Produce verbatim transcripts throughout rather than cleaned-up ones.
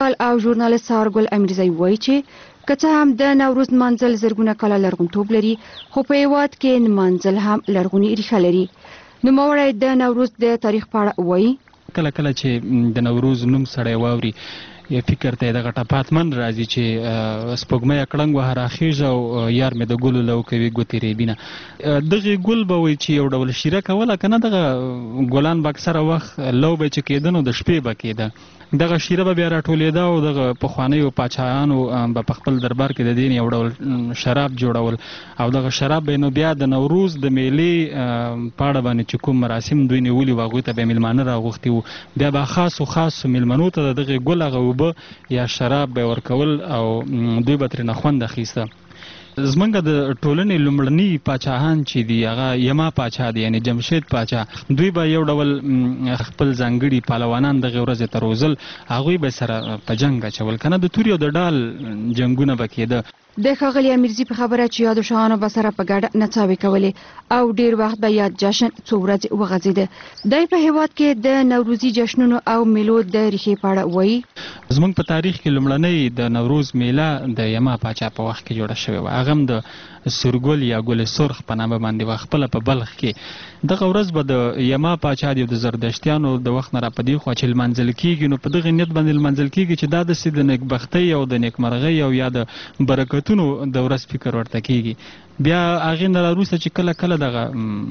او ژورنالیست سهارګل امیرزی وایي چې که څه هم د نوروز نمانځل زرګونه کاله لرغونتوب لري خو په هېواد کې نمانځل هم لرغونې ریښه لري. نوموړی د نوروز د تاریخ په اړه وایي کله کله چې د نوروز نوم سړی واوري فکر ته دغه ټپاتمن راځي چې سپوږمۍ کړنګ وهه راخیژه او یار مې د ګلو لو کوي ګوتې ریبینه. دغې ګل به وایي چې یو ډول شیره کوله که نه دغه ګلان به اکثره وخت لو به چې کېده نو د شپې به کېده. دغه شیره به بیا راټولېده او دغه پخوانیو پاچاهانو به په خپل دربار کې د دې یو ډول شراب جوړول او دغه شراب به نو بیا د نوروز د میلې په اړه باندې چې کوم مراسم دوی نیولي وو هغوی ته به میلمانه راغوښتي وو بیا به خاصو خاصو میلمنو ته د دغې ګل هغه اوبه یا شراب به ورکول او دوی به ترېنه خوند اخیسته. زمونږ د ټولنې لومړني پاچاهان چې دي هغه یما پاچا دی یعنې جمشید پاچا دوی به یو ډول خپل ځانګړي پهلوانان دغې ورځې ته روزل هغوی به سره په جنګ اچول که نه د تورې او د ډال جنګونه به کېده. د ښاغلي امیرزي په خبره چې یادو شاهانو به سره په ګډه نڅاوې کولې او ډیر وخت به یاد جشن څو ورځې وغځېده. دی په هېواد کې د نوروزي جشنونو او میلو د ریښې په اړه وایي زموږ په تاریخ کې لومړنۍ د نوروز میله د یما پاچا په وخت کې جوړه شوې وه. هغه هم د سورګل یا ګل سرخ په نامه باندې وه. خپله په بلخ کې دغه ورځ به د یما پاچا دی د زردشتیانو د وخت نه را په دې خوا چې لمانځل کېږي نو په دغې نیت باندې لمانځل کېږي چې دا داسې د نیکبختۍ او د نیکمرغۍ او یا د برکتونو د ورځ فکر ورته کېږي. بیا هغې نه راوروسته چې کله کله دغه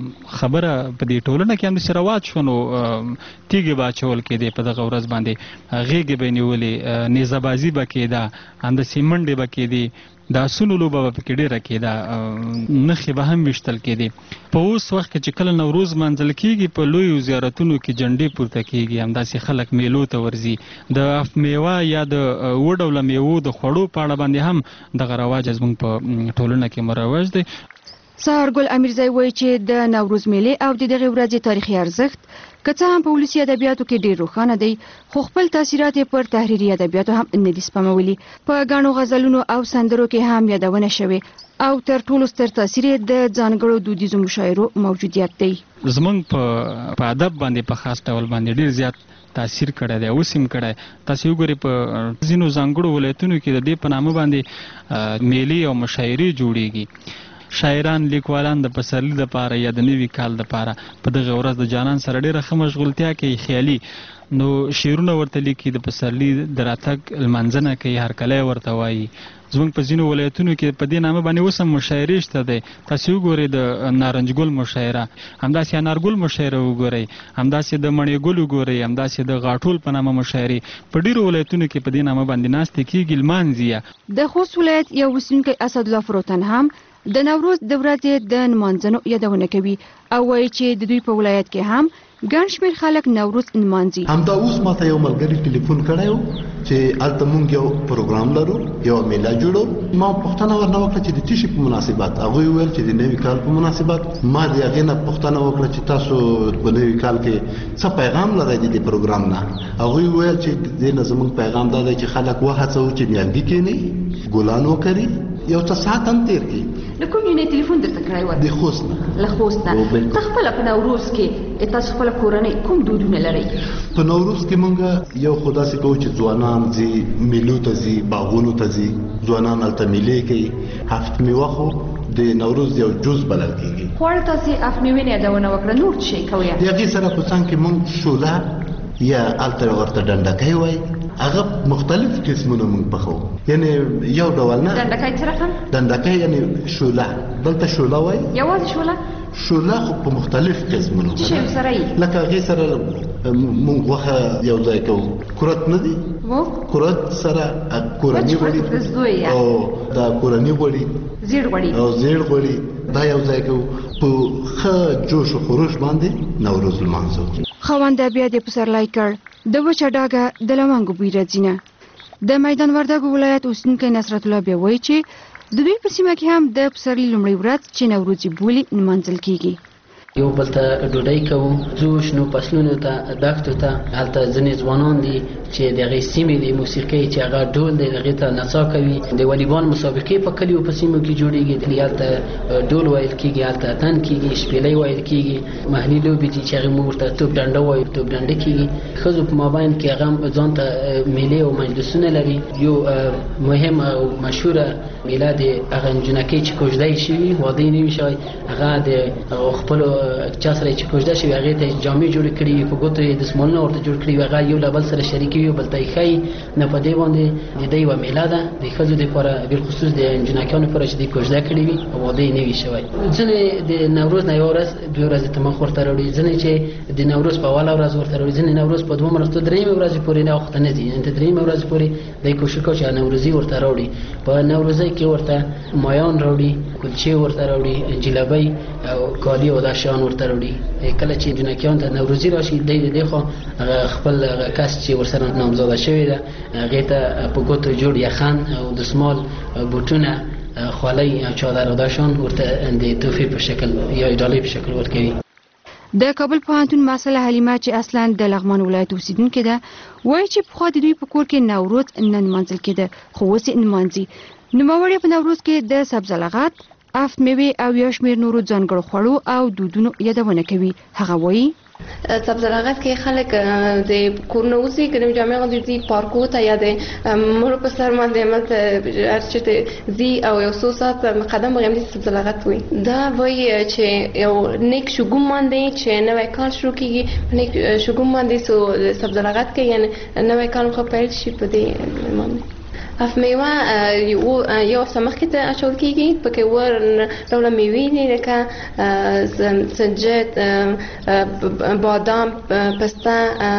خبره په دې ټولنه کې هم داسې رواج شو نو تیږې به اچول کېدې په دغه ورځ باندې غېږې به یې نیولې نیزهبازي به کېده همداسې منډې به کېدې د اسونو لوبه به پکې ډېره کېده نښې به هم ویشتل کېدې. په اوس وخت کې چې کله نوروز منځل کېږي په لویو زیارتونو کې جنډې پورته کېږي همداسې خلک میلو ته ورځي. د اف میوه یا د اوه ډوله میوو د خوړو په اړه باندې هم دغه رواج زموږ په ټولنه کې مروج دی. سهارګل امیرزی وایي چې د نوروز میلې او د دغې ورځې تاریخي ارزښت که څه هم په ولسي ادبیاتو کې ډېر روښانه دی خو خپل تاثیرات یې پر تحریري ادبیاتو هم نه دي سپمولي. په ګڼو غزلونو او سندرو کې هم یادونه شوې او تر ټولو ستر تاثیر یې د ځانګړو دودیزو مشاعرو موجودیت دی. زموږ په ادب باندې په خاص ډول باندې ډېر زیات تاثیر کړی دی اوس هم کړی. تاسې وګورئ په ځینو ځانګړو ولایتونو کې د دې په نامه باندې میلې او مشاعرې جوړیږي. شاعران لیکوالان د پسرلي دپاره یا د نوي کال دپاره په دغه ورځ د جانان سره ډېره ښه مشغولتیا کوي خیالي نو شعرونه ورته لیکي د پسرلي د راتګ لمانځنه کوي هرکلی ورته وایي. زموږ په ځینو ولایتونو کې په دې نامه باندې اوس هم مشاعرې شته دی. تاسې وګورئ د نارنج ګل مشاعره همداسې انارګل مشاعره وګورئ همداسې د مڼې ګل وګورئ همداسې د غاټول په نامه مشاعرې په ډېرو ولایتونو کې په دې نامه باندې ناستې کېږي لمانځي. د خوست ولایت یو اوسیدونکی اسدالله فروتن هم د نوروز د ورځې د نمانځنو یادونه کوي او وایي چې د دوی په ولایت کې هم ګڼ شمېر خلک نوروز نمانځي. همدا اوس ماته یو ملګري ټلیفون کړی و چې هلته موږ یو پروګرام لرو یو میله جوړو. ما پوښتنه ورنه وکړه چې د څه شي په مناسبت. هغوی وویل چې د نوي کال په مناسبت. ما د هغې نه پوښتنه وکړه چې تاسو په نوي کال کې څه پیغام لرئ د دې پروګرام نه. هغوی وویل چې د دې نه زموږ پیغام دا دی چې خلک وهڅوو چې نیالګي کښېني ګلان وکري یو څه ساعت هم تېر کړي. د کوم یو نه تلیفون درته کړی و؟ د خوست نه. له خوست نه. ته خپله په نوروز کې تاسو خپله کورنۍ کوم دودونه لرئ؟ په نوروز کې موږ یو خو داسې کوو چې ځوانان ځي میلو ته ځي باغونو ته ځي ځوانان هلته میلې کوي. هفت میوه خو د نوروز یو جز بلل کېږي. خواړه تاسې هفت میوې نه یادونه وکړه نور څه شی کوئ؟ د هغې سره په څنګ کې موږ شوله یا هلته ورته ډنډکی وایي هغه مختلف قسمونه موږ پخوو یعنې یو ډول نه. ډنډکی څه رقم؟ ډنډکی یعنې شوله دلته شوله وایي. یوازې شوله؟ شوله خو په مختلف قسمونو څه شی سره یي؟ لکه هغې سره موږ غوښه یو ځای کوو. کورت نه دی؟ کورت سره کورني غوړي او دا کورني غوړي زیړ غوړي او زیړ غوړي دا یو ځای کوو. په ښه جوش و خروش باندې نوروز لمانځو. خاونده بیا دې پسرلی کړ د وچه ډاګه د لونګو بوی راځي نه. د میدان وردګو ولایت اوسیدونکی نصرت الله بیا وایي چې د دوی په سیمه کې هم د پسرلي لومړۍ ورځ چې نوروز یې بولي نمانځل کېږي. یو بل ته ډوډۍ کوو، ځو شنو فصلونو ته، دښتو ته. هلته ځینې ځوانان دي چې د هغې سیمې د موسیقۍ چې هغه ډول دی هغې ته نڅا کوي. د والیبال مسابقې په کلیو په سیمو کې جوړېږي، هلته ډول ویل کېږي، هلته اتن کېږي، شپېلۍ ویل کېږي. محلي لوبې دي چې هغې موږ ورته توپ ډنډه وایو، توپ ډنډه کېږي. ښځو په مابین کې هغه ځان ته میلې او مجلسونه لري. یو مهم او مشهوره میله د هغه نجونکۍ چې کوژده یې شوي، واده یې نه وي شوی، هغه د خپلو چا سره چې کوژده شوي هغې ته جامې جوړې کړي وي، په ګوتو یې دستمالونه ورته جوړ کړي وي، هغه یو له بل سره شریکې وي، بل ته یې ښایي. نو په دې باندې د دې یوه میله ده د ښځو دپاره، بالخصوص د نجونکیانو لپاره چې دوی کوژده کړې وي او واده یې نه وي شوی. ځینې د نوروز نه یوه ورځ دوې ورځې تمخ ورته راوړي، ځینې چې د نوروز په اوله ورځ ورته راوړي، ځینې نوروز په دوه ورځو درېیمې ورځې پورې نه وخته نه ځي، تر درېیمې ورځې پورې دی کوشش کوي چې نوروزي ورته راوړي. په نوروزۍ کې ورته مایان راوړي، کلچې ورته راوړي، جلبۍ او کالي او دا شیان ورته راوړي. کله چې نجونکیان ته نوروزي راشي دی د دې خوا خپل کس چې ورسره نامزاده شوې ده هغې ته په ګوتو جوړ یخن او دستمال، بوټونه، خولۍ او چادر او دا شیان ورته د تحفې په شکل یا ډالۍ په شکل ورکوي. د کابل پوهنتون محصله حلیمه چې اصلا د لغمان ولایت اوسیدونکې ده وایي چې پخوا د دوی په کور کې نوروز نه نمانځل کېده، خو اوس یې نمانځي. نوموړې په نوروز کې د سبزلغات، افت میوې او یو شمېر نورو ځانګړو خوړو او دودونو یادونه کوي. هغه وایي سبزلغات کې خلک د کورونو اوسي، ګرم جامې غوندې پارکو ته یا د مړو په سر باندې ملته هر چېرته ځي او یو څو ساعت قدم به همدې سبزلغات وایي. دا وایي چې یو نیک شګوم باندې چې نوی کال شروع کېږي، په نیک شګوم باندې څو سبزلغات کوي، یعنې نوی کال خو پیل شي په دې باندې. اف میوه یو هفته مخکې ته اچول کېږي، پکې ور ډوله میوې دي لکه سنجد، بادام، پسته،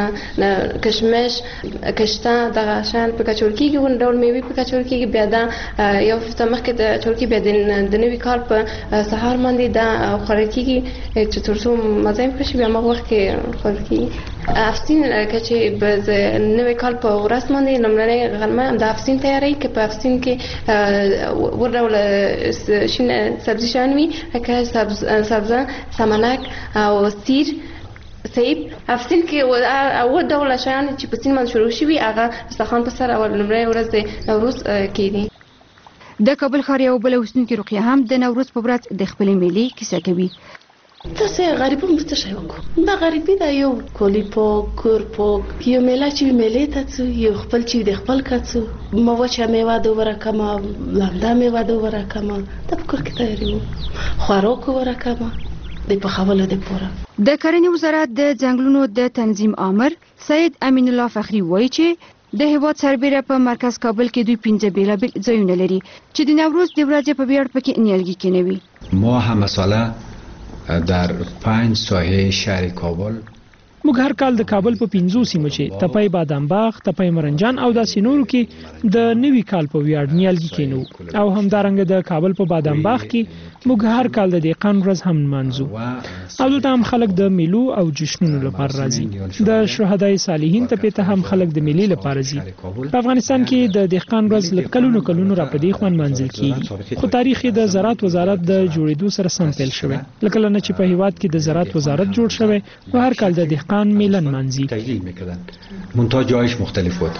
کشمش، کشته، دغه شیان پکې اچول کېږي، ور ډول میوې پکې اچول کېږي. بیا دا یو هفته مخکې ته اچول کېږي، بیا د نوي کال په سهار باندې دا خوړل کېږي چې تر څو مزه یې ښه شي، بیا هماغه وخت کې خوړل کېږي. افسین که چې د نوي کال په ورځ باندې لومړنۍ غرمه د افسین تیاری کې په افسین کې ور ډوله شین سبزي شیان وي لکه سبزه، سمنک او سیر، سیب. افسین کې اووه ډوله شیان چې په سین باندې شروع شوي هغه دسترخوان په سر او لومړۍ ورځ د نوروز کې دي. د کابل ښار یو بله اوسېدونکې رقیه هم د نوروز په ورځ د خپلې میلې کیسه کوي. تاسې غریبان به څه شی وکړو؟ دا غریبي ده، یو کولی پاک، کور پاک، یو میله چې وي میلې ته ځو، یو خپل چې وي د خپل که ځو. ما وچه میوه دوباره کمه، لمده میوه دوباره کمه، دا په کور کې تیاروو. خوراک دوباره کمه د پخولو دپاره. د کرنې وزارت د ځنګلونو د تنظیم آمر سید امین الله فخري وایي چې د هیواد سربیره په مرکز کابل کې دوی پنځه بیلابیل ځایونه لري چې د نوروز د ورځې په ویاړ پکې نیالګي کینوي. ما هم مثلا در پنج ساحه شهر کابل موږ هر کال د کابل په پنځو سیمو چې تپای بادام باغ، تپای مرنجان او داسې نورو کې د نوي کال په ویاړ نیالګي کینو، او همدارنګه د کابل په بادام باغ کې موږ هر کال د دهقان ورځ هم نمانځو، او دلته هم خلک د میلو او جشنونو لپاره راځي. د شهدای صالحین ته پته هم خلک د میلې لپاره ځي. په افغانستان کې د دهقان ورځ له کلونو کلونو را پدې خوان منځل کیږي، خو تاریخ د زراعت وزارت د جوړېدو سره سم پیل شوی. لکه لنه چې په هیواد کې د زراعت وزارت جوړ شوی و هر کال د دهقان میلن منځي. منتها جایش مختلف بود.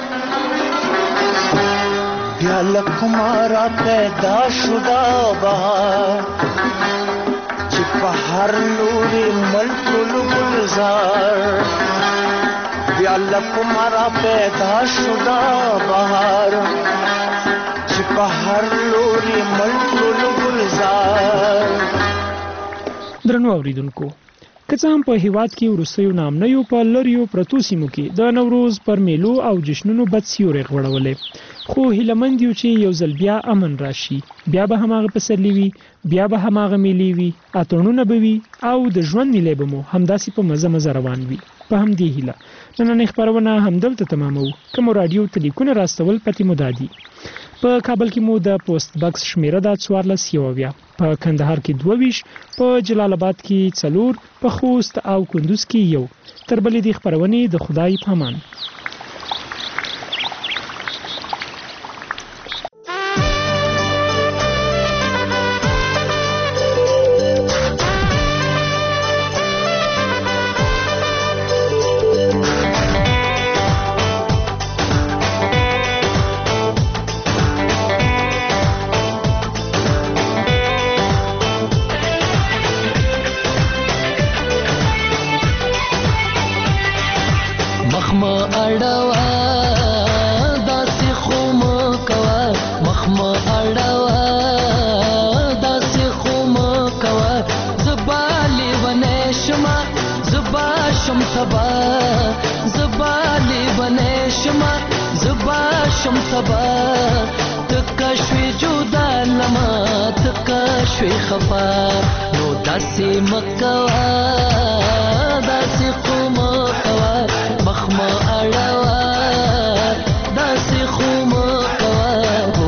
یا لکمارا پیدا شدا بهار چې په هر لوري ملک گلزار. یا لکمارا پیدا شدا بهار چې په هر لوري ملک گلزار. درنو اوریدونکو، که څه هم په هیواد کې وروستیو نامنیو په لریو پرتو سیمو کې د نوروز پر میلو او جشنونو بد سیوري غوړولې، خو هیلهمند یو چې یو ځل بیا امن راشي، بیا به هماغه پسرلی وي، بیا به هماغه میلې وي، اتڼونه به وي او د ژوند میلې به مو همداسې په مزه مزه روان وي. په همدې هیله نننۍ خپرونه همدلته تمامو. که مو راډیو ته لیکونه راستول پتې مو دادي. په کابل کې مو د پوسټ بکس شمیره د څوارلس یوویا، په کندهار کې دوه ویشت، په جلال آباد کې څلور، په خوست او کندوز کې یو. تر بلې دې خپرونې د خدای په امان. سبا زبالی بنے شما زبا شم سبا تکا شوی جدا لما تکا شوی خفا نو داسی مکوا داسی خوم کوا مخم اڑوا داسی خوم کوا ہو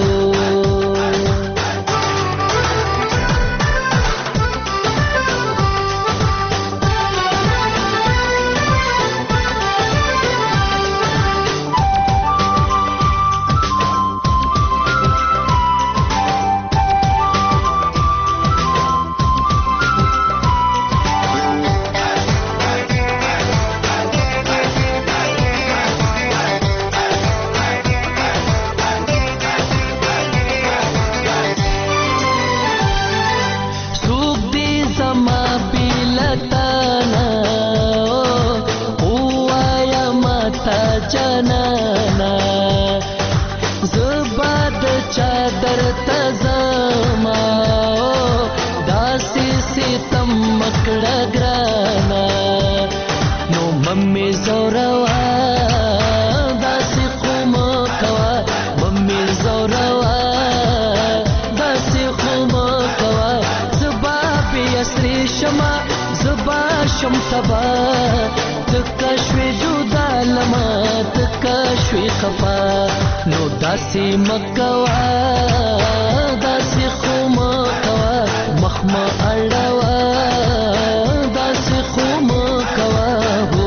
جنانا زباد چادر تزما داسی ستم مکڑا گرانا نو ممی زوروا داسی خوم کوا ممی زوروا داسی خوم کوا زبا بی اسری شما زبا شم سبا تکشوی جدا لما تکشوی خفا نو داسی مکوا داسی خوم کوا مخم اڑوا داسی خوم کوا ہو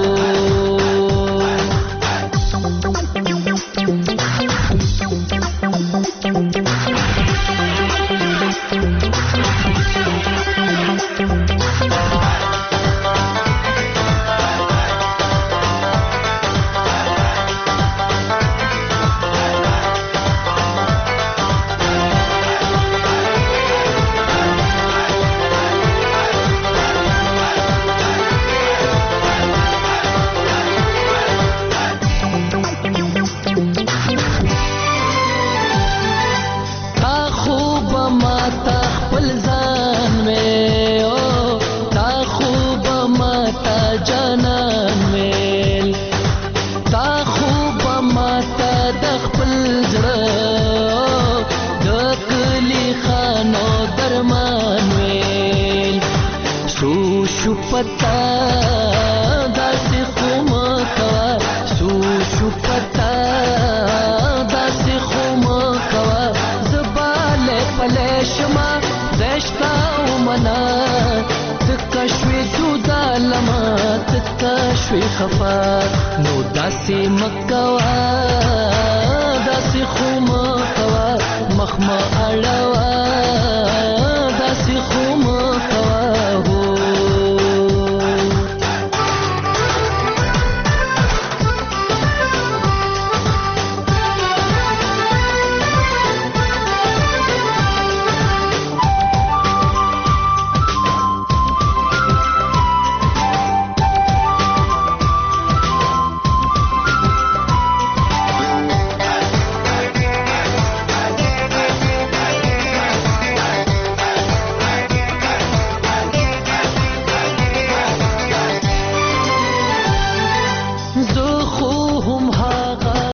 پتا داسی خوم کوا سو شو پتا داسی خوم کوا زبال پلیشما زشتا ومنا تکشوی جدا لما تکشوی خفا نو داسی مکوا